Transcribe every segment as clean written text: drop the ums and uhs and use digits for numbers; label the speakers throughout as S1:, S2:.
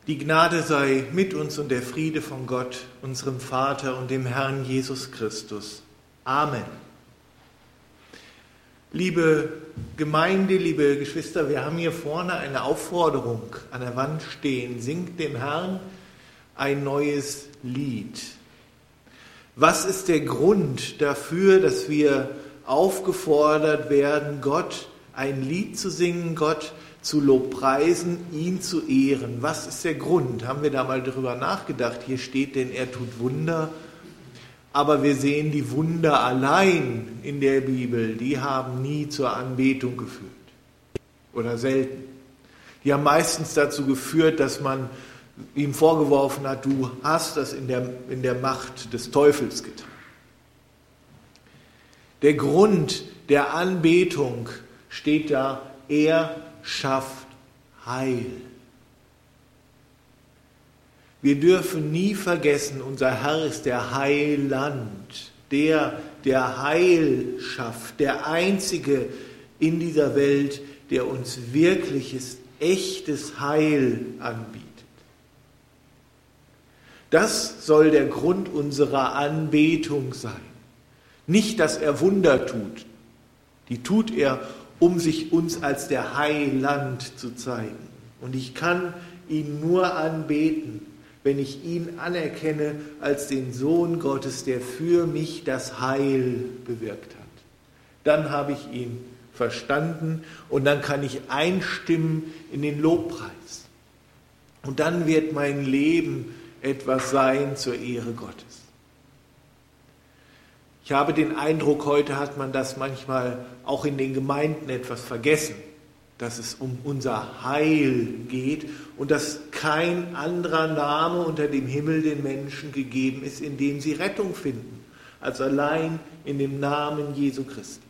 S1: Die Gnade sei mit uns und der Friede von Gott, unserem Vater und dem Herrn Jesus Christus. Amen. Liebe Gemeinde, liebe Geschwister, wir haben hier vorne eine Aufforderung an der Wand stehen. Singt dem Herrn ein neues Lied. Was ist der Grund dafür, dass wir aufgefordert werden, Gott ein Lied zu singen, Gott zu lobpreisen, ihn zu ehren? Was ist der Grund? Haben wir da mal drüber nachgedacht? Hier steht, denn er tut Wunder. Aber wir sehen, die Wunder allein in der Bibel, die haben nie zur Anbetung geführt. Oder selten. Die haben meistens dazu geführt, dass man ihm vorgeworfen hat, du hast das in der Macht des Teufels getan. Der Grund der Anbetung steht da, er schafft Heil. Wir dürfen nie vergessen, unser Herr ist der Heiland, der Heil schafft, der Einzige in dieser Welt, der uns wirkliches, echtes Heil anbietet. Das soll der Grund unserer Anbetung sein. Nicht, dass er Wunder tut. Die tut er, um sich uns als der Heiland zu zeigen. Und ich kann ihn nur anbeten, wenn ich ihn anerkenne als den Sohn Gottes, der für mich das Heil bewirkt hat. Dann habe ich ihn verstanden und dann kann ich einstimmen in den Lobpreis. Und dann wird mein Leben etwas sein zur Ehre Gottes. Ich habe den Eindruck, heute hat man das manchmal auch in den Gemeinden etwas vergessen, dass es um unser Heil geht und dass kein anderer Name unter dem Himmel den Menschen gegeben ist, in dem sie Rettung finden, als allein in dem Namen Jesu Christi.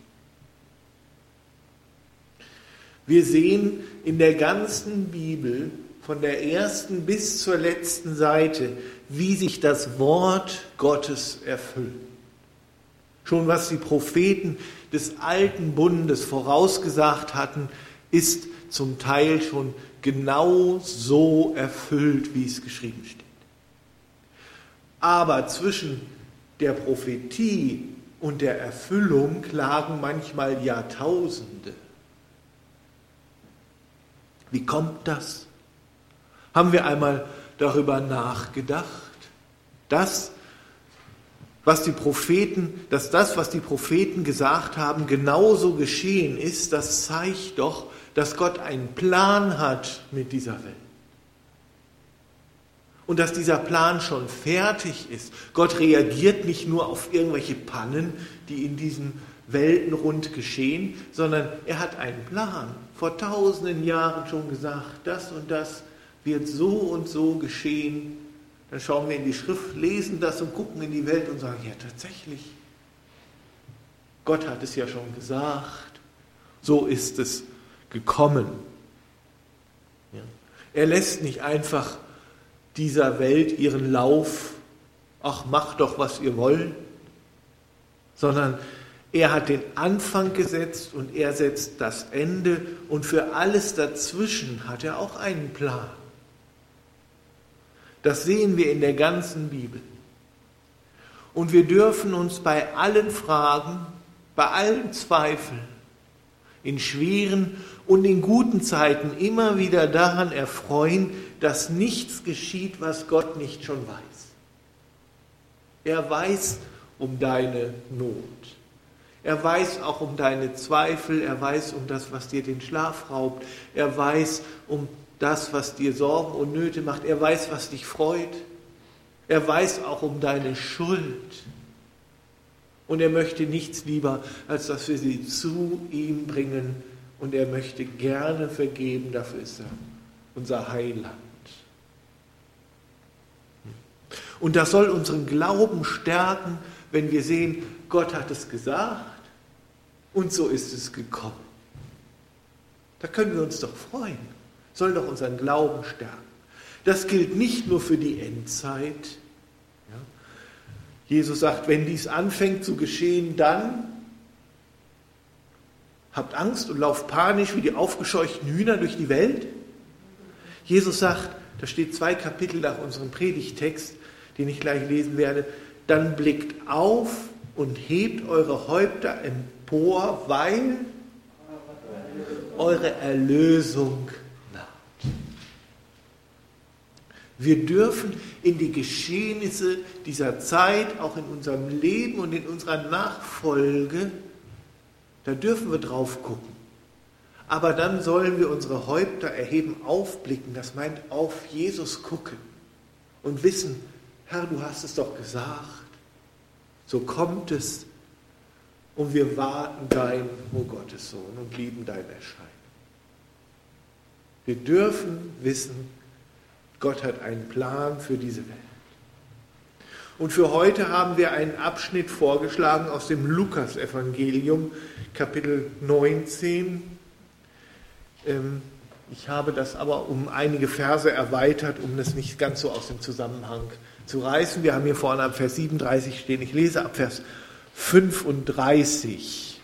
S1: Wir sehen in der ganzen Bibel, von der ersten bis zur letzten Seite, wie sich das Wort Gottes erfüllt. Schon was die Propheten des alten Bundes vorausgesagt hatten, ist zum Teil schon genau so erfüllt, wie es geschrieben steht. Aber zwischen der Prophetie und der Erfüllung lagen manchmal Jahrtausende. Wie kommt das? Haben wir einmal darüber nachgedacht, dass das, was die Propheten gesagt haben, genauso geschehen ist? Das zeigt doch, dass Gott einen Plan hat mit dieser Welt. Und dass dieser Plan schon fertig ist. Gott reagiert nicht nur auf irgendwelche Pannen, die in diesem Weltenrund geschehen, sondern er hat einen Plan. Vor tausenden Jahren schon gesagt, das und das wird so und so geschehen. Dann schauen wir in die Schrift, lesen das und gucken in die Welt und sagen, ja tatsächlich, Gott hat es ja schon gesagt, so ist es gekommen. Ja. Er lässt nicht einfach dieser Welt ihren Lauf, ach macht doch, was ihr wollt, sondern er hat den Anfang gesetzt und er setzt das Ende und für alles dazwischen hat er auch einen Plan. Das sehen wir in der ganzen Bibel. Und wir dürfen uns bei allen Fragen, bei allen Zweifeln, in schweren und in guten Zeiten immer wieder daran erfreuen, dass nichts geschieht, was Gott nicht schon weiß. Er weiß um deine Not. Er weiß auch um deine Zweifel. Er weiß um das, was dir den Schlaf raubt. Er weiß um das, was dir Sorgen und Nöte macht. Er weiß, was dich freut. Er weiß auch um deine Schuld. Und er möchte nichts lieber, als dass wir sie zu ihm bringen. Und er möchte gerne vergeben. Dafür ist er unser Heiland. Und das soll unseren Glauben stärken, wenn wir sehen, Gott hat es gesagt und so ist es gekommen. Da können wir uns doch freuen. Soll doch unseren Glauben stärken. Das gilt nicht nur für die Endzeit. Ja. Jesus sagt, wenn dies anfängt zu geschehen, dann habt Angst und lauft panisch wie die aufgescheuchten Hühner durch die Welt. Jesus sagt, das steht 2 Kapitel nach unserem Predigtext, den ich gleich lesen werde, dann blickt auf und hebt eure Häupter empor, weil eure Erlösung naht. Wir dürfen in die Geschehnisse dieser Zeit, auch in unserem Leben und in unserer Nachfolge, da dürfen wir drauf gucken. Aber dann sollen wir unsere Häupter erheben, aufblicken, das meint auf Jesus gucken und wissen, Herr, du hast es doch gesagt, so kommt es und wir warten dein, o Gottes Sohn, und lieben dein Erscheinen. Wir dürfen wissen, Gott hat einen Plan für diese Welt. Und für heute haben wir einen Abschnitt vorgeschlagen aus dem Lukas-Evangelium, Kapitel 19. Ich habe das aber um einige Verse erweitert, um das nicht ganz so aus dem Zusammenhang zu reißen. Wir haben hier vorne ab Vers 37 stehen. Ich lese ab Vers 35.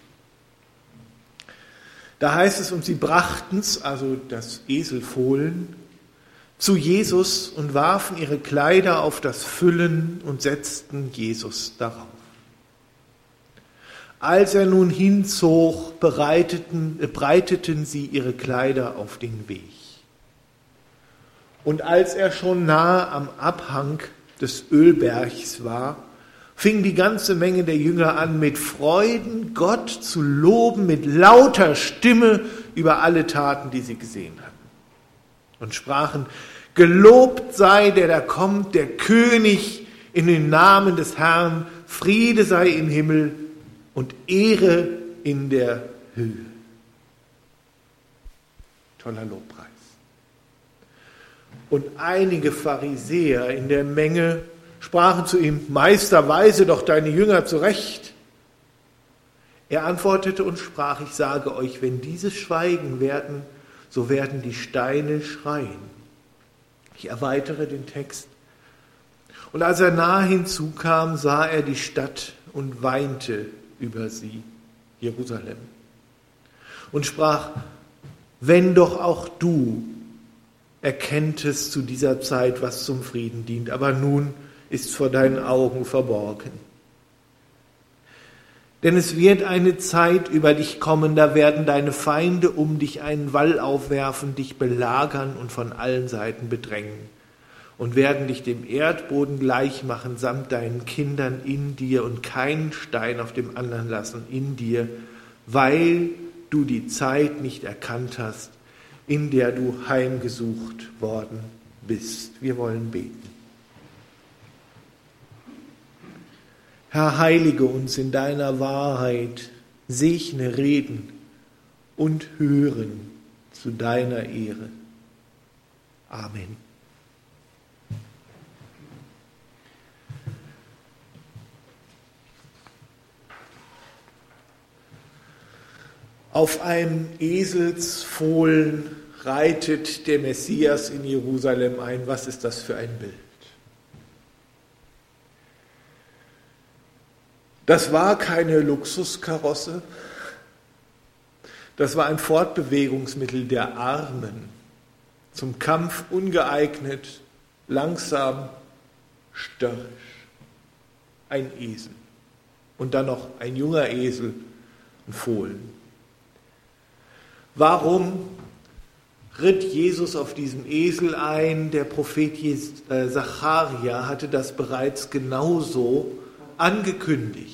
S1: Da heißt es, und sie brachten's, also das Eselfohlen, zu Jesus und warfen ihre Kleider auf das Füllen und setzten Jesus darauf. Als er nun hinzog, breiteten sie ihre Kleider auf den Weg. Und als er schon nahe am Abhang des Ölbergs war, fing die ganze Menge der Jünger an, mit Freuden Gott zu loben, mit lauter Stimme über alle Taten, die sie gesehen hatten. Und sprachen, gelobt sei der da kommt, der König in den Namen des Herrn, Friede sei im Himmel und Ehre in der Höhe. Toller Lobpreis. Und einige Pharisäer in der Menge sprachen zu ihm, Meister, weise doch deine Jünger zurecht. Er antwortete und sprach, ich sage euch, wenn diese schweigen werden, so werden die Steine schreien. Ich erweitere den Text. Und als er nahe hinzukam, sah er die Stadt und weinte über sie, Jerusalem. Und sprach, wenn doch auch du erkenntest zu dieser Zeit, was zum Frieden dient, aber nun ist vor deinen Augen verborgen. Denn es wird eine Zeit über dich kommen, da werden deine Feinde um dich einen Wall aufwerfen, dich belagern und von allen Seiten bedrängen und werden dich dem Erdboden gleich machen, samt deinen Kindern in dir und keinen Stein auf dem anderen lassen in dir, weil du die Zeit nicht erkannt hast, in der du heimgesucht worden bist. Wir wollen beten. Herr, heilige uns in deiner Wahrheit, segne Reden und Hören zu deiner Ehre. Amen. Auf einem Eselsfohlen reitet der Messias in Jerusalem ein. Was ist das für ein Bild? Das war keine Luxuskarosse, das war ein Fortbewegungsmittel der Armen, zum Kampf ungeeignet, langsam, störrisch. Ein Esel und dann noch ein junger Esel, ein Fohlen. Warum ritt Jesus auf diesem Esel ein? Der Prophet Sacharja hatte das bereits genauso angekündigt.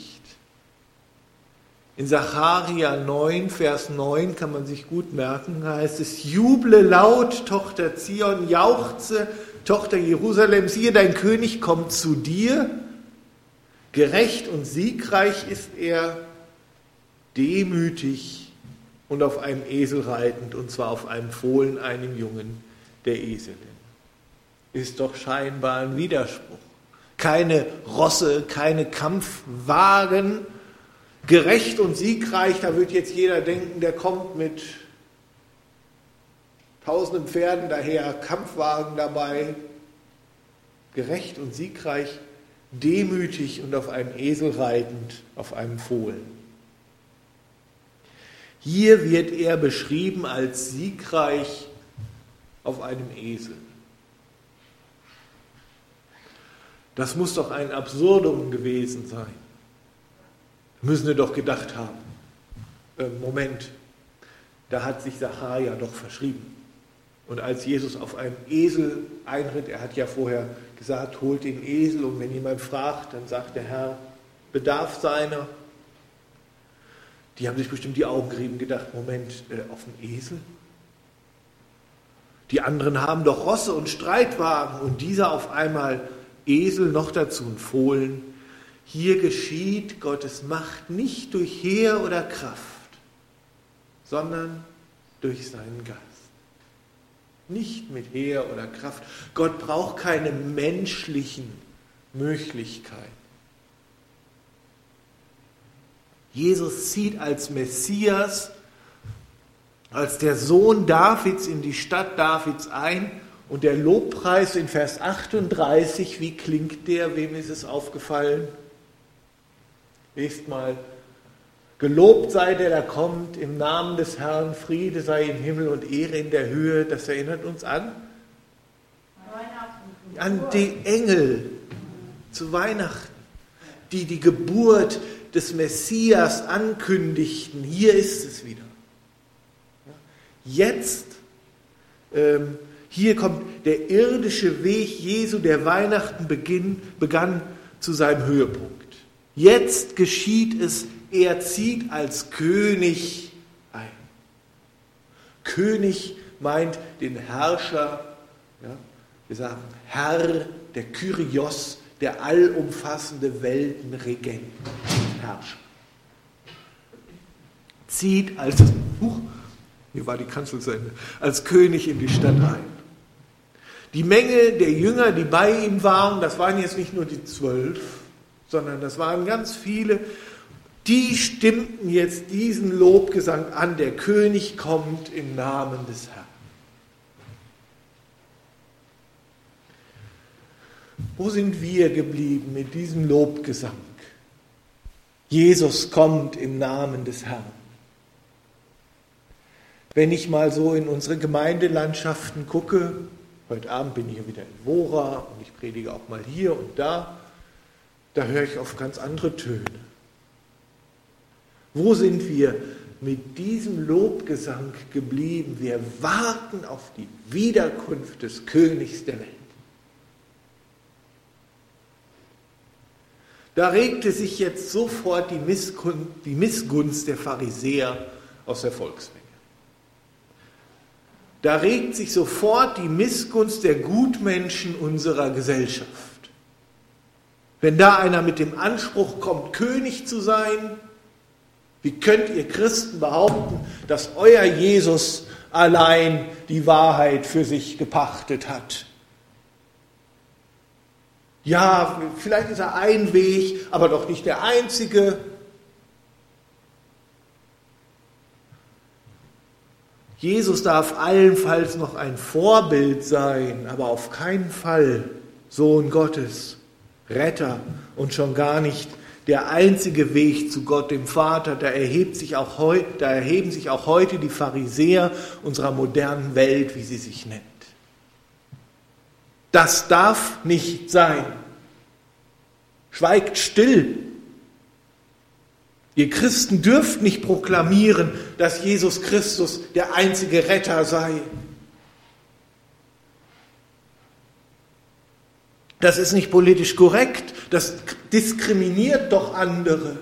S1: In Sacharja 9, Vers 9 kann man sich gut merken, da heißt es, juble laut, Tochter Zion, jauchze, Tochter Jerusalem, siehe, dein König kommt zu dir, gerecht und siegreich ist er, demütig und auf einem Esel reitend, und zwar auf einem Fohlen, einem Jungen der Eselin. Ist doch scheinbar ein Widerspruch. Keine Rosse, keine Kampfwagen, gerecht und siegreich, da wird jetzt jeder denken, der kommt mit tausenden Pferden daher, Kampfwagen dabei, gerecht und siegreich, demütig und auf einem Esel reitend, auf einem Fohlen. Hier wird er beschrieben als siegreich auf einem Esel. Das muss doch ein Absurdum gewesen sein. Müssen wir doch gedacht haben, Moment, da hat sich Sacharja doch verschrieben. Und als Jesus auf einem Esel einritt, er hat ja vorher gesagt, holt den Esel, und wenn jemand fragt, dann sagt der Herr, bedarf seiner. Die haben sich bestimmt die Augen gerieben und gedacht, Moment, auf dem Esel? Die anderen haben doch Rosse und Streitwagen, und dieser auf einmal Esel, noch dazu ein Fohlen. Hier geschieht Gottes Macht nicht durch Heer oder Kraft, sondern durch seinen Geist. Nicht mit Heer oder Kraft. Gott braucht keine menschlichen Möglichkeiten. Jesus zieht als Messias, als der Sohn Davids in die Stadt Davids ein, und der Lobpreis in Vers 38, wie klingt der? Wem ist es aufgefallen? Lest mal. Gelobt sei der, der kommt, im Namen des Herrn, Friede sei im Himmel und Ehre in der Höhe. Das erinnert uns an die Engel zu Weihnachten, die die Geburt des Messias ankündigten. Hier ist es wieder. Jetzt, hier kommt der irdische Weg Jesu, der Weihnachten begann zu seinem Höhepunkt. Jetzt geschieht es, er zieht als König ein. König meint den Herrscher, ja, wir sagen Herr, der Kyrios, der allumfassende Weltenregent, Herrscher. Zieht hier war die Kanzel zu Ende, als König in die Stadt ein. Die Menge der Jünger, die bei ihm waren, das waren jetzt nicht nur die 12, sondern das waren ganz viele, die stimmten jetzt diesen Lobgesang an, der König kommt im Namen des Herrn. Wo sind wir geblieben mit diesem Lobgesang? Jesus kommt im Namen des Herrn. Wenn ich mal so in unsere Gemeindelandschaften gucke, heute Abend bin ich ja wieder in Wora und ich predige auch mal hier und da höre ich auf ganz andere Töne. Wo sind wir mit diesem Lobgesang geblieben? Wir warten auf die Wiederkunft des Königs der Welt. Da regte sich jetzt sofort die Missgunst der Pharisäer aus der Volksmenge. Da regt sich sofort die Missgunst der Gutmenschen unserer Gesellschaft. Wenn da einer mit dem Anspruch kommt, König zu sein, wie könnt ihr Christen behaupten, dass euer Jesus allein die Wahrheit für sich gepachtet hat? Ja, vielleicht ist er ein Weg, aber doch nicht der einzige. Jesus darf allenfalls noch ein Vorbild sein, aber auf keinen Fall Sohn Gottes, Retter und schon gar nicht der einzige Weg zu Gott, dem Vater. Da erheben sich auch heute die Pharisäer unserer modernen Welt, wie sie sich nennt. Das darf nicht sein. Schweigt still. Ihr Christen dürft nicht proklamieren, dass Jesus Christus der einzige Retter sei. Das ist nicht politisch korrekt. Das diskriminiert doch andere.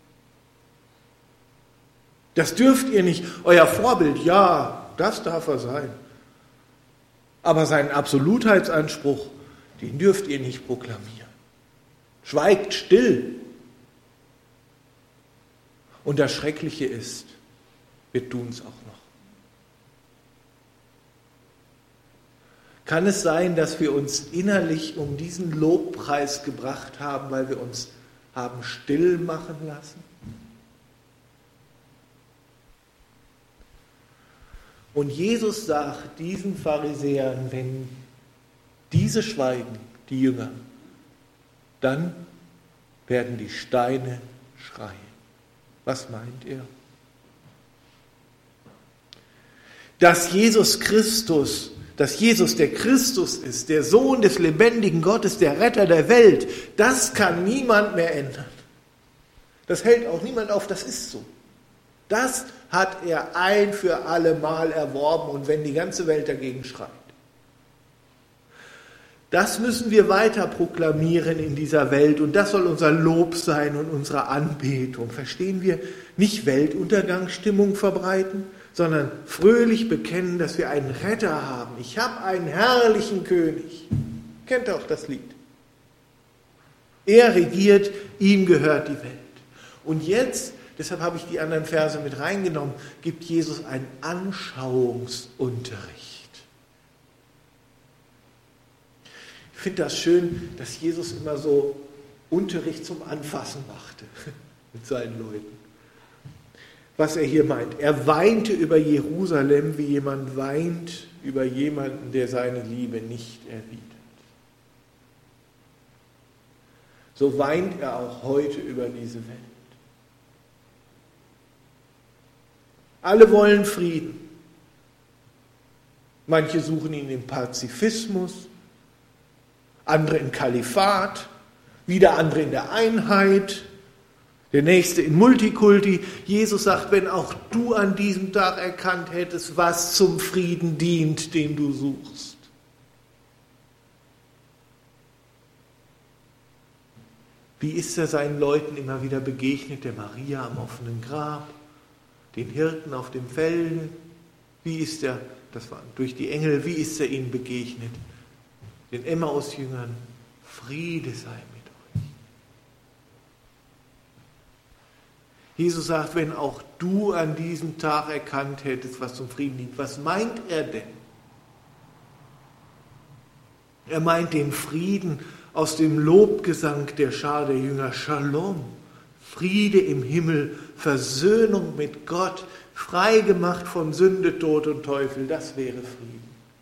S1: Das dürft ihr nicht. Euer Vorbild, ja, das darf er sein. Aber seinen Absolutheitsanspruch, den dürft ihr nicht proklamieren. Schweigt still. Und das Schreckliche ist, wir tun es auch noch. Kann es sein, dass wir uns innerlich um diesen Lobpreis gebracht haben, weil wir uns haben still machen lassen? Und Jesus sagt diesen Pharisäern, wenn diese schweigen, die Jünger, dann werden die Steine schreien. Was meint er? Dass Jesus Christus dass Jesus der Christus ist, der Sohn des lebendigen Gottes, der Retter der Welt, das kann niemand mehr ändern. Das hält auch niemand auf, das ist so. Das hat er ein für alle Mal erworben, und wenn die ganze Welt dagegen schreit. Das müssen wir weiter proklamieren in dieser Welt, und das soll unser Lob sein und unsere Anbetung. Verstehen wir? Nicht Weltuntergangsstimmung verbreiten, sondern fröhlich bekennen, dass wir einen Retter haben. Ich habe einen herrlichen König. Kennt ihr auch das Lied? Er regiert, ihm gehört die Welt. Und jetzt, deshalb habe ich die anderen Verse mit reingenommen, gibt Jesus einen Anschauungsunterricht. Ich finde das schön, dass Jesus immer so Unterricht zum Anfassen machte mit seinen Leuten. Was er hier meint. Er weinte über Jerusalem, wie jemand weint über jemanden, der seine Liebe nicht erwidert. So weint er auch heute über diese Welt. Alle wollen Frieden. Manche suchen ihn im Pazifismus, andere im Kalifat, wieder andere in der Einheit, der nächste in Multikulti. Jesus sagt, wenn auch du an diesem Tag erkannt hättest, was zum Frieden dient, den du suchst. Wie ist er seinen Leuten immer wieder begegnet, der Maria am offenen Grab, den Hirten auf dem Felde? Wie ist er, das war durch die Engel, wie ist er ihnen begegnet? Den Emmaus-Jüngern: Friede sei mit euch. Jesus sagt, wenn auch du an diesem Tag erkannt hättest, was zum Frieden dient. Was meint er denn? Er meint den Frieden aus dem Lobgesang der Schar der Jünger. Shalom, Friede im Himmel, Versöhnung mit Gott, freigemacht von Sünde, Tod und Teufel, das wäre Frieden.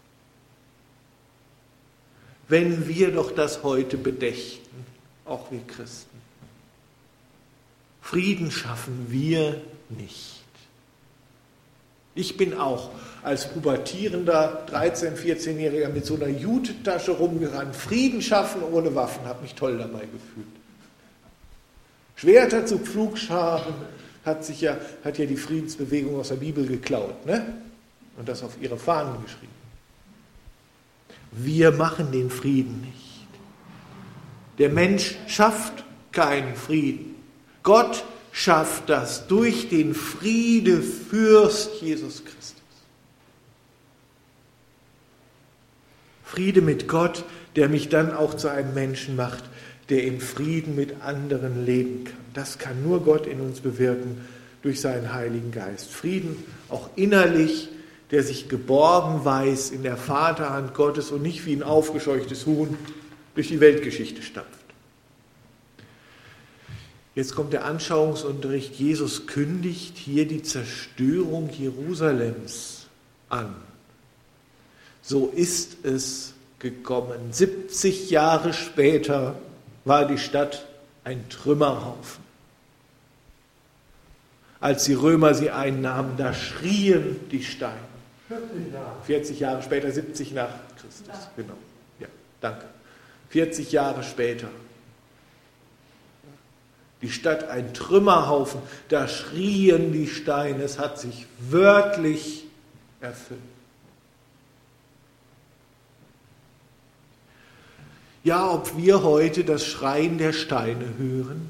S1: Wenn wir doch das heute bedächten, auch wir Christen. Frieden schaffen wir nicht. Ich bin auch als pubertierender 13-, 14-Jähriger mit so einer Jutetasche rumgerannt. Frieden schaffen ohne Waffen, habe mich toll dabei gefühlt. Schwerter zu Pflugscharen hat ja die Friedensbewegung aus der Bibel geklaut, ne? Und das auf ihre Fahnen geschrieben. Wir machen den Frieden nicht. Der Mensch schafft keinen Frieden. Gott schafft das durch den Friedefürst Jesus Christus. Friede mit Gott, der mich dann auch zu einem Menschen macht, der in Frieden mit anderen leben kann. Das kann nur Gott in uns bewirken durch seinen Heiligen Geist. Frieden auch innerlich, der sich geborgen weiß in der Vaterhand Gottes und nicht wie ein aufgescheuchtes Huhn durch die Weltgeschichte stampft. Jetzt kommt der Anschauungsunterricht. Jesus kündigt hier die Zerstörung Jerusalems an. So ist es gekommen. 70 Jahre später war die Stadt ein Trümmerhaufen. Als die Römer sie einnahmen, da schrien die Steine. 40 Jahre später, 70 nach Christus. Ja. Genau. Ja, danke. 40 Jahre später. Die Stadt ein Trümmerhaufen, da schrien die Steine, es hat sich wörtlich erfüllt. Ja, ob wir heute das Schreien der Steine hören?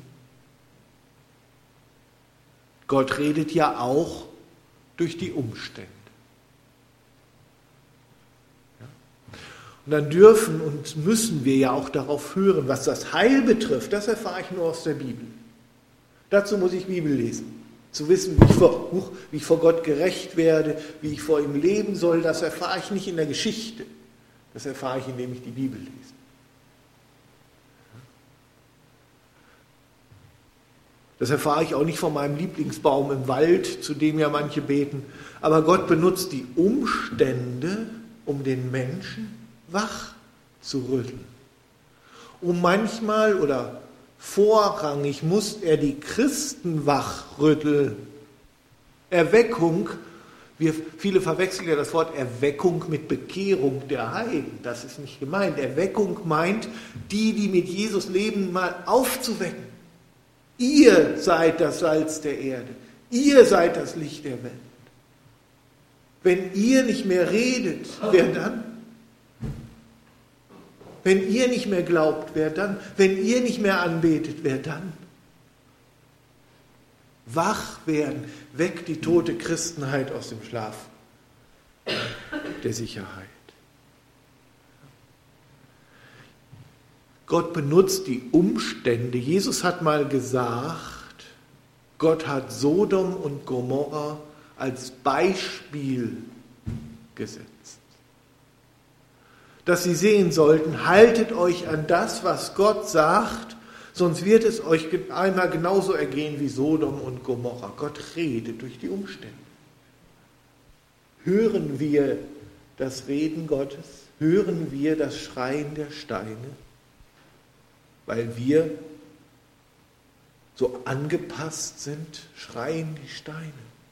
S1: Gott redet ja auch durch die Umstände. Und dann dürfen und müssen wir ja auch darauf hören, was das Heil betrifft. Das erfahre ich nur aus der Bibel. Dazu muss ich Bibel lesen. Zu wissen, wie ich vor Gott gerecht werde, wie ich vor ihm leben soll, das erfahre ich nicht in der Geschichte. Das erfahre ich, indem ich die Bibel lese. Das erfahre ich auch nicht von meinem Lieblingsbaum im Wald, zu dem ja manche beten. Aber Gott benutzt die Umstände, um den Menschen wach zu rütteln. Und manchmal oder vorrangig muss er die Christen wachrütteln. Erweckung Viele verwechseln ja das Wort Erweckung mit Bekehrung der Heiden. Das ist nicht gemeint. Erweckung meint, die mit Jesus leben, mal aufzuwecken. Ihr seid das Salz der Erde. Ihr seid das Licht der Welt. Wenn ihr nicht mehr redet, wer dann? Wenn ihr nicht mehr glaubt, wer dann? Wenn ihr nicht mehr anbetet, wer dann? Wach werden, weckt die tote Christenheit aus dem Schlaf der Sicherheit. Gott benutzt die Umstände. Jesus hat mal gesagt, Gott hat Sodom und Gomorra als Beispiel gesetzt. Dass sie sehen sollten, haltet euch an das, was Gott sagt, sonst wird es euch einmal genauso ergehen wie Sodom und Gomorra. Gott redet durch die Umstände. Hören wir das Reden Gottes? Hören wir das Schreien der Steine? Weil wir so angepasst sind, schreien die Steine.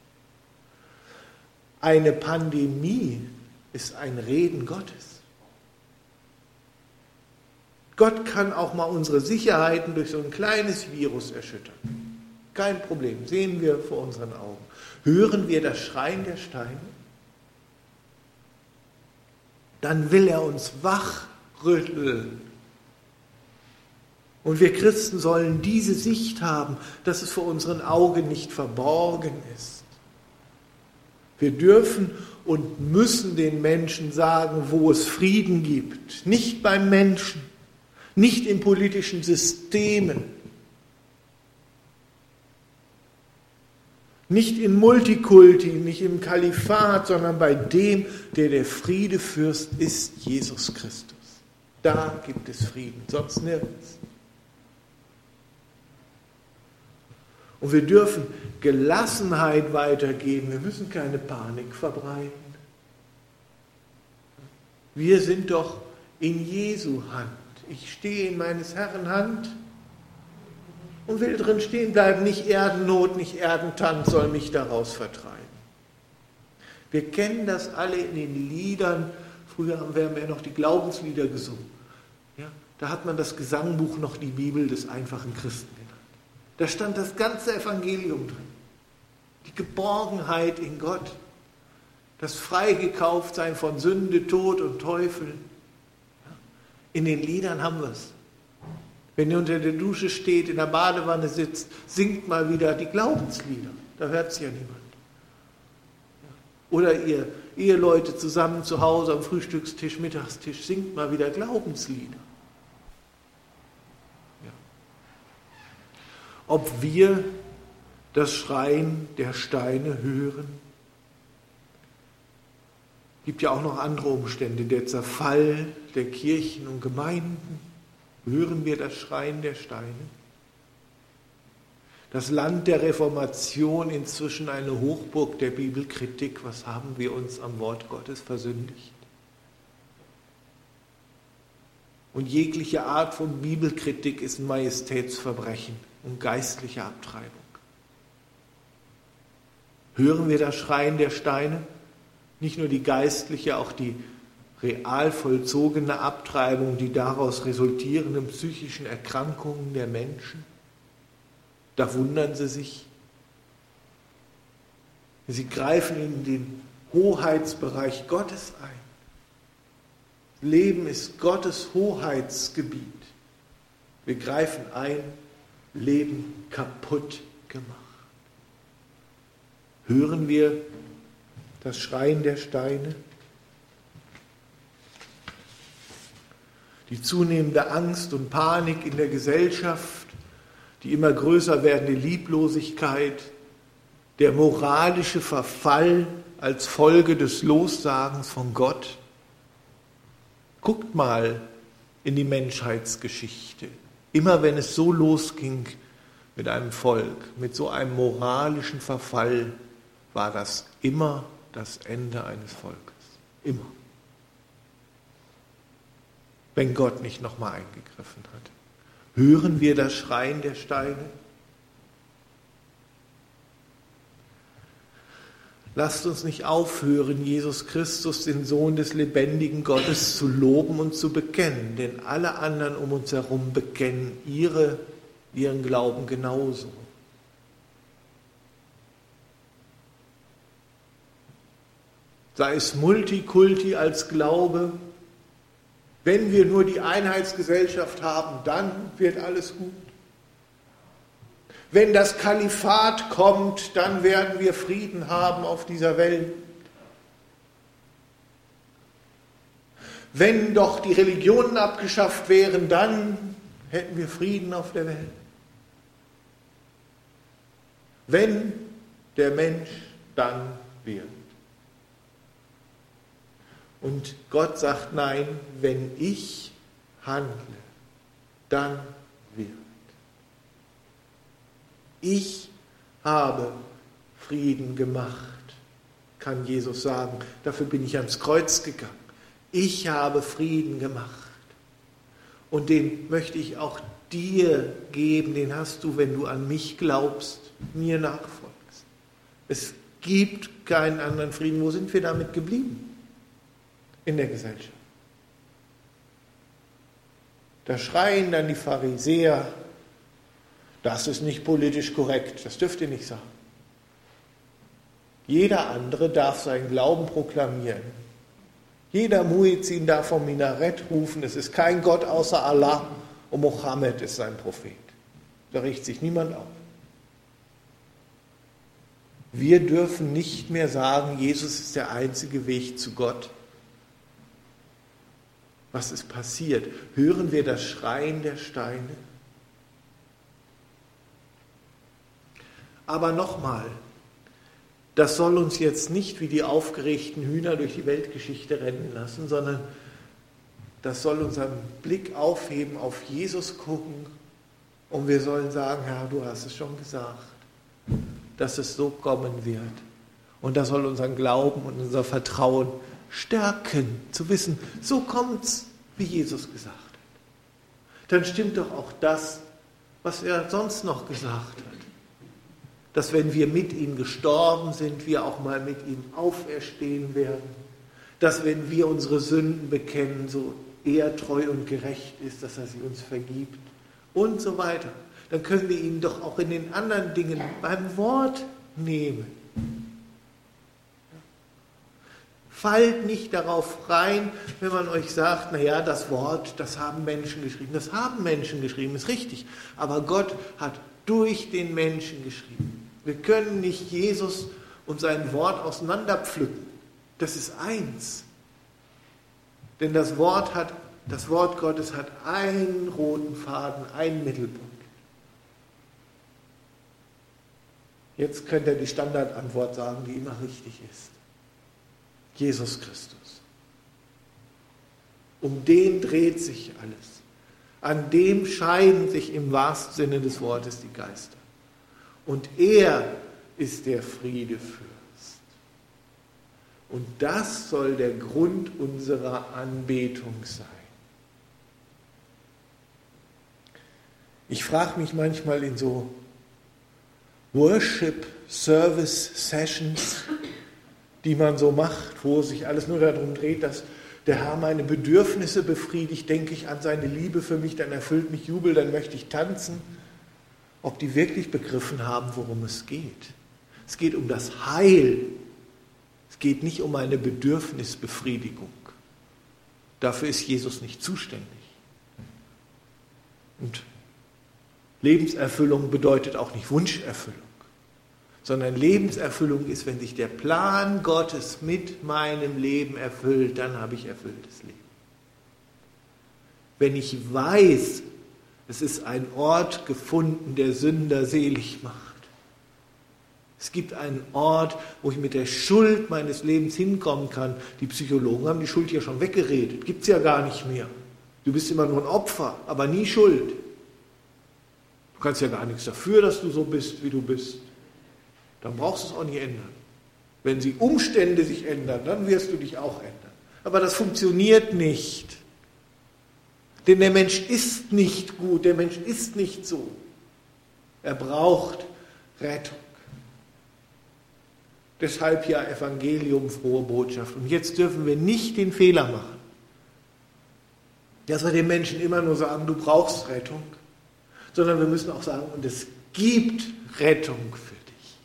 S1: Eine Pandemie ist ein Reden Gottes. Gott kann auch mal unsere Sicherheiten durch so ein kleines Virus erschüttern. Kein Problem, sehen wir vor unseren Augen. Hören wir das Schreien der Steine? Dann will er uns wachrütteln. Und wir Christen sollen diese Sicht haben, dass es vor unseren Augen nicht verborgen ist. Wir dürfen und müssen den Menschen sagen, wo es Frieden gibt. Nicht beim Menschen, nicht in politischen Systemen, nicht in Multikulti, nicht im Kalifat, sondern bei dem, der Friedefürst ist, Jesus Christus. Da gibt es Frieden, sonst nirgends. Und wir dürfen Gelassenheit weitergeben. Wir müssen keine Panik verbreiten. Wir sind doch in Jesu Hand. Ich stehe in meines Herrn Hand und will drin stehen bleiben. Nicht Erdennot, nicht Erdentand soll mich daraus vertreiben. Wir kennen das alle in den Liedern. Früher haben wir ja noch die Glaubenslieder gesungen. Ja, da hat man das Gesangbuch noch die Bibel des einfachen Christen genannt. Da stand das ganze Evangelium drin. Die Geborgenheit in Gott. Das Freigekauftsein von Sünde, Tod und Teufel. In den Liedern haben wir es. Wenn ihr unter der Dusche steht, in der Badewanne sitzt, singt mal wieder die Glaubenslieder. Da hört es ja niemand. Oder ihr Eheleute zusammen zu Hause am Frühstückstisch, Mittagstisch, singt mal wieder Glaubenslieder. Ja. Ob wir das Schreien der Steine hören? Es gibt ja auch noch andere Umstände, der Zerfall der Kirchen und Gemeinden. Hören wir das Schreien der Steine? Das Land der Reformation, inzwischen eine Hochburg der Bibelkritik. Was haben wir uns am Wort Gottes versündigt? Und jegliche Art von Bibelkritik ist ein Majestätsverbrechen und geistliche Abtreibung. Hören wir das Schreien der Steine? Nicht nur die geistliche, auch die real vollzogene Abtreibung, die daraus resultierenden psychischen Erkrankungen der Menschen. Da wundern sie sich. Sie greifen in den Hoheitsbereich Gottes ein. Leben ist Gottes Hoheitsgebiet. Wir greifen ein, Leben kaputt gemacht. Hören wir das Schreien der Steine? Die zunehmende Angst und Panik in der Gesellschaft, die immer größer werdende Lieblosigkeit, der moralische Verfall als Folge des Lossagens von Gott. Guckt mal in die Menschheitsgeschichte. Immer wenn es so losging mit einem Volk, mit so einem moralischen Verfall, war das immer das Ende eines Volkes. Immer. Wenn Gott nicht nochmal eingegriffen hat. Hören wir das Schreien der Steine? Lasst uns nicht aufhören, Jesus Christus, den Sohn des lebendigen Gottes, zu loben und zu bekennen, denn alle anderen um uns herum bekennen ihren Glauben genauso. Sei es Multikulti als Glaube, wenn wir nur die Einheitsgesellschaft haben, dann wird alles gut. Wenn das Kalifat kommt, dann werden wir Frieden haben auf dieser Welt. Wenn doch die Religionen abgeschafft wären, dann hätten wir Frieden auf der Welt. Wenn der Mensch dann wird. Und Gott sagt, nein, wenn ich handle, dann wird. Ich habe Frieden gemacht, kann Jesus sagen. Dafür bin ich ans Kreuz gegangen. Ich habe Frieden gemacht. Und den möchte ich auch dir geben, den hast du, wenn du an mich glaubst, mir nachfolgst. Es gibt keinen anderen Frieden. Wo sind wir damit geblieben? In der Gesellschaft. Da schreien dann die Pharisäer, das ist nicht politisch korrekt, das dürft ihr nicht sagen. Jeder andere darf seinen Glauben proklamieren. Jeder Muezzin darf vom Minarett rufen, es ist kein Gott außer Allah und Mohammed ist sein Prophet. Da richtet sich niemand auf. Wir dürfen nicht mehr sagen, Jesus ist der einzige Weg zu Gott. Was ist passiert? Hören wir das Schreien der Steine? Aber nochmal, das soll uns jetzt nicht wie die aufgeregten Hühner durch die Weltgeschichte rennen lassen, sondern das soll unseren Blick aufheben, auf Jesus gucken und wir sollen sagen, Herr, du hast es schon gesagt, dass es so kommen wird. Und das soll unseren Glauben und unser Vertrauen stärken, zu wissen, so kommt's, wie Jesus gesagt hat. Dann stimmt doch auch das, was er sonst noch gesagt hat. Dass wenn wir mit ihm gestorben sind, wir auch mal mit ihm auferstehen werden. Dass wenn wir unsere Sünden bekennen, so er treu und gerecht ist, dass er sie uns vergibt und so weiter. Dann können wir ihn doch auch in den anderen Dingen beim Wort nehmen. Fallt nicht darauf rein, wenn man euch sagt, naja, das Wort, das haben Menschen geschrieben. Das haben Menschen geschrieben, ist richtig. Aber Gott hat durch den Menschen geschrieben. Wir können nicht Jesus und sein Wort auseinanderpflücken. Das ist eins. Denn das Wort Gottes hat einen roten Faden, einen Mittelpunkt. Jetzt könnt ihr die Standardantwort sagen, die immer richtig ist. Jesus Christus. Um den dreht sich alles. An dem scheiden sich im wahrsten Sinne des Wortes die Geister. Und er ist der Friedefürst. Und das soll der Grund unserer Anbetung sein. Ich frage mich manchmal in so Worship-Service-Sessions, die man so macht, wo sich alles nur darum dreht, dass der Herr meine Bedürfnisse befriedigt, denke ich an seine Liebe für mich, dann erfüllt mich Jubel, dann möchte ich tanzen. Ob die wirklich begriffen haben, worum es geht. Es geht um das Heil. Es geht nicht um eine Bedürfnisbefriedigung. Dafür ist Jesus nicht zuständig. Und Lebenserfüllung bedeutet auch nicht Wunscherfüllung, sondern Lebenserfüllung ist, wenn sich der Plan Gottes mit meinem Leben erfüllt, dann habe ich erfülltes Leben. Wenn ich weiß, es ist ein Ort gefunden, der Sünder selig macht. Es gibt einen Ort, wo ich mit der Schuld meines Lebens hinkommen kann. Die Psychologen haben die Schuld ja schon weggeredet. Gibt es ja gar nicht mehr. Du bist immer nur ein Opfer, aber nie schuld. Du kannst ja gar nichts dafür, dass du so bist, wie du bist. Dann brauchst du es auch nicht ändern. Wenn die Umstände sich ändern, dann wirst du dich auch ändern. Aber das funktioniert nicht. Denn der Mensch ist nicht gut, der Mensch ist nicht so. Er braucht Rettung. Deshalb ja Evangelium, frohe Botschaft. Und jetzt dürfen wir nicht den Fehler machen, dass wir den Menschen immer nur sagen, du brauchst Rettung, sondern wir müssen auch sagen, und es gibt Rettung für dich.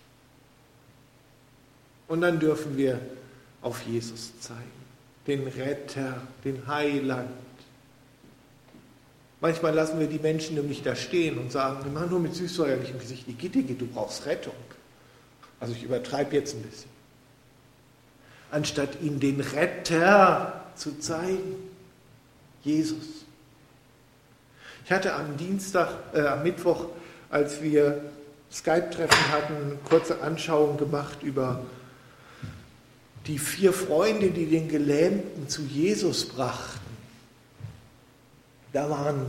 S1: Und dann dürfen wir auf Jesus zeigen, den Retter, den Heiland. Manchmal lassen wir die Menschen nämlich da stehen und sagen, die machen nur mit süßsäuerlichem Gesicht, Igitt, du brauchst Rettung. Also ich übertreibe jetzt ein bisschen. Anstatt ihnen den Retter zu zeigen, Jesus. Ich hatte am Mittwoch, als wir Skype-Treffen hatten, eine kurze Anschauung gemacht über die 4 Freunde, die den Gelähmten zu Jesus brachten. Da waren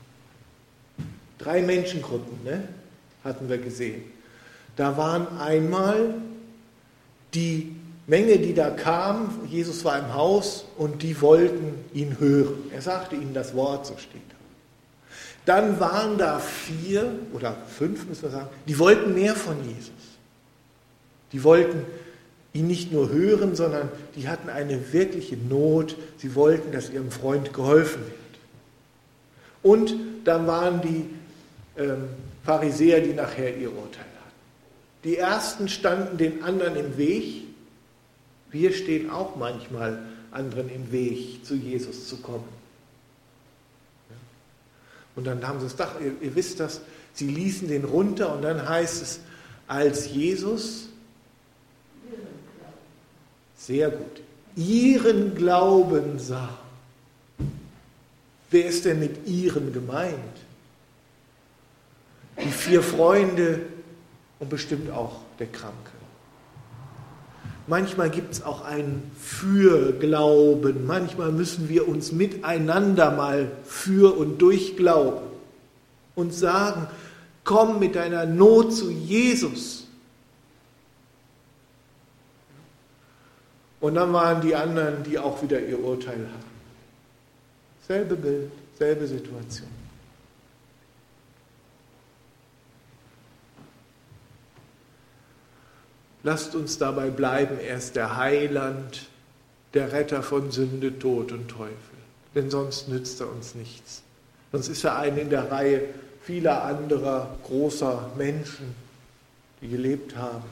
S1: 3 Menschengruppen, hatten wir gesehen. Da waren einmal die Menge, die da kam, Jesus war im Haus und die wollten ihn hören. Er sagte ihnen das Wort, so steht da. Dann waren da 4 oder 5, müssen wir sagen, die wollten mehr von Jesus. Die wollten ihn nicht nur hören, sondern die hatten eine wirkliche Not. Sie wollten, dass ihrem Freund geholfen wird. Und dann waren die Pharisäer, die nachher ihr Urteil hatten. Die ersten standen den anderen im Weg. Wir stehen auch manchmal anderen im Weg, zu Jesus zu kommen. Und dann haben sie es gedacht, ihr wisst das, sie ließen den runter und dann heißt es, als Jesus, sehr gut, ihren Glauben sah. Wer ist denn mit ihren gemeint? Die 4 Freunde und bestimmt auch der Kranke. Manchmal gibt es auch einen Fürglauben. Manchmal müssen wir uns miteinander mal für und durch glauben und sagen, komm mit deiner Not zu Jesus. Und dann waren die anderen, die auch wieder ihr Urteil hatten. Selbe Bild, selbe Situation. Lasst uns dabei bleiben, er ist der Heiland, der Retter von Sünde, Tod und Teufel. Denn sonst nützt er uns nichts. Sonst ist er ein in der Reihe vieler anderer großer Menschen, die gelebt haben.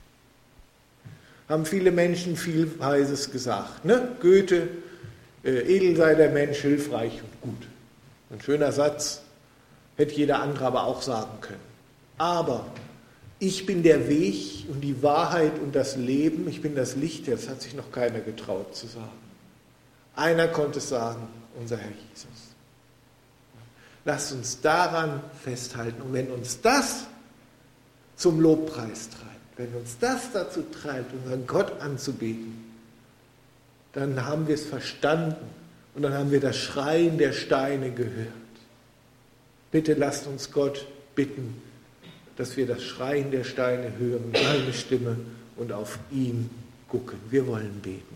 S1: Haben viele Menschen viel Weises gesagt. Goethe, edel sei der Mensch, hilfreich und gut. Ein schöner Satz, hätte jeder andere aber auch sagen können. Aber ich bin der Weg und die Wahrheit und das Leben, ich bin das Licht, das hat sich noch keiner getraut zu sagen. Einer konnte es sagen, unser Herr Jesus. Lasst uns daran festhalten. Und wenn uns das zum Lobpreis treibt, wenn uns das dazu treibt, unseren Gott anzubeten, dann haben wir es verstanden und dann haben wir das Schreien der Steine gehört. Bitte lasst uns Gott bitten, dass wir das Schreien der Steine hören, seine Stimme und auf ihn gucken. Wir wollen beten.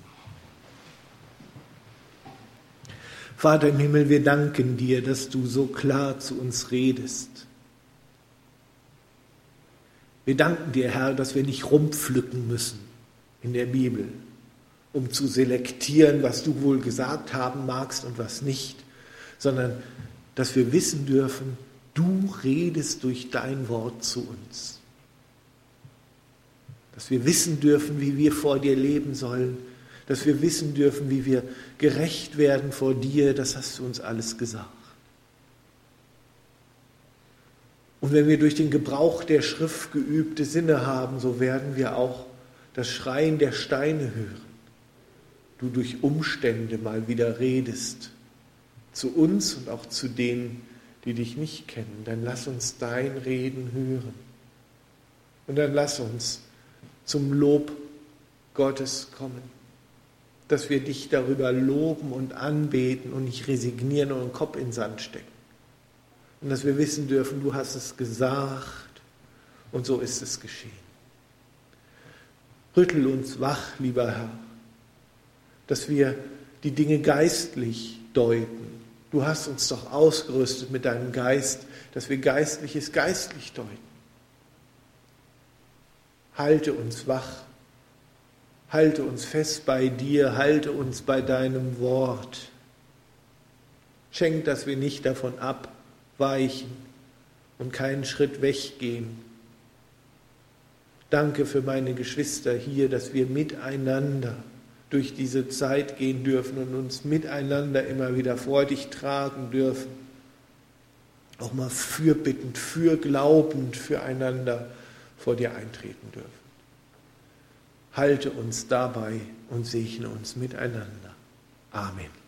S1: Vater im Himmel, wir danken dir, dass du so klar zu uns redest. Wir danken dir, Herr, dass wir nicht rumpflücken müssen in der Bibel, um zu selektieren, was du wohl gesagt haben magst und was nicht, sondern dass wir wissen dürfen, du redest durch dein Wort zu uns. Dass wir wissen dürfen, wie wir vor dir leben sollen. Dass wir wissen dürfen, wie wir gerecht werden vor dir. Das hast du uns alles gesagt. Und wenn wir durch den Gebrauch der Schrift geübte Sinne haben, so werden wir auch das Schreien der Steine hören. Du durch Umstände mal wieder redest. Zu uns und auch zu denen, die dich nicht kennen, dann lass uns dein Reden hören. Und dann lass uns zum Lob Gottes kommen, dass wir dich darüber loben und anbeten und nicht resignieren und den Kopf in den Sand stecken. Und dass wir wissen dürfen, du hast es gesagt und so ist es geschehen. Rüttel uns wach, lieber Herr, dass wir die Dinge geistlich deuten. Du hast uns doch ausgerüstet mit deinem Geist, dass wir Geistliches geistlich deuten. Halte uns wach Halte uns fest bei dir, halte uns bei deinem Wort. Schenk, dass wir nicht davon abweichen und keinen Schritt weggehen. Danke für meine Geschwister hier, dass wir miteinander durch diese Zeit gehen dürfen und uns miteinander immer wieder vor dich tragen dürfen. Auch mal fürbittend, fürglaubend füreinander vor dir eintreten dürfen. Halte uns dabei und segne uns miteinander. Amen.